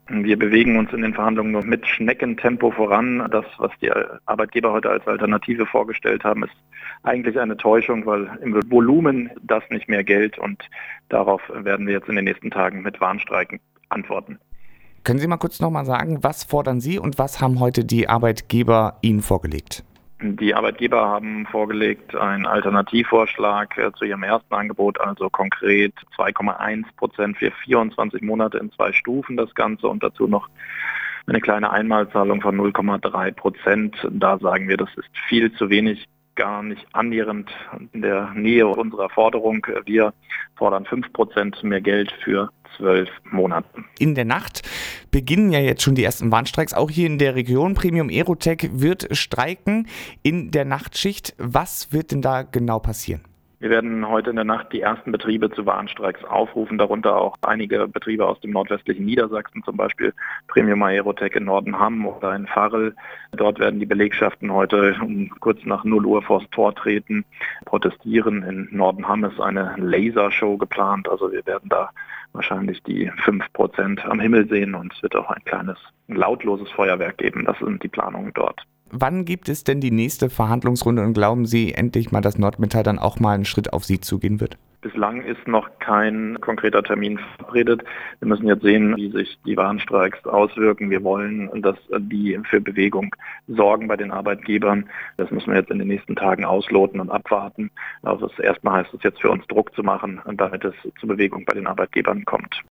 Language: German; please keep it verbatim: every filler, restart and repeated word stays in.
Wir bewegen uns in den Verhandlungen nur mit Schneckentempo voran. Das, was die Arbeitgeber heute als Alternative vorgestellt haben, ist eigentlich eine Täuschung, weil im Volumen das nicht mehr gilt, und darauf werden wir jetzt in den nächsten Tagen mit Warnstreiken antworten. Können Sie mal kurz nochmal sagen, was fordern Sie und was haben heute die Arbeitgeber Ihnen vorgelegt? Die Arbeitgeber haben vorgelegt einen Alternativvorschlag äh, zu ihrem ersten Angebot, also konkret zwei Komma eins Prozent für vierundzwanzig Monate in zwei Stufen das Ganze, und dazu noch eine kleine Einmalzahlung von null Komma drei Prozent. Da sagen wir, das ist viel zu wenig, gar nicht annähernd in der Nähe unserer Forderung. Wir fordern fünf Prozent mehr Geld für zwölf Monate. In der Nacht beginnen ja jetzt schon die ersten Warnstreiks, auch hier in der Region. Premium Aerotech wird streiken in der Nachtschicht. Was wird denn da genau passieren? Wir werden heute in der Nacht die ersten Betriebe zu Warnstreiks aufrufen, darunter auch einige Betriebe aus dem nordwestlichen Niedersachsen, zum Beispiel Premium Aerotech in Nordenham oder in Varel. Dort werden die Belegschaften heute um kurz nach null Uhr vors Tor treten, protestieren. In Nordenham ist eine Lasershow geplant, also wir werden da wahrscheinlich die fünf Prozent am Himmel sehen, und es wird auch ein kleines lautloses Feuerwerk geben. Das sind die Planungen dort. Wann gibt es denn die nächste Verhandlungsrunde und glauben Sie endlich mal, dass Nordmetall dann auch mal einen Schritt auf Sie zugehen wird? Bislang ist noch kein konkreter Termin verabredet. Wir müssen jetzt sehen, wie sich die Warnstreiks auswirken. Wir wollen, dass die für Bewegung sorgen bei den Arbeitgebern. Das müssen wir jetzt in den nächsten Tagen ausloten und abwarten. Also erstmal heißt es jetzt für uns, Druck zu machen, damit es zur Bewegung bei den Arbeitgebern kommt.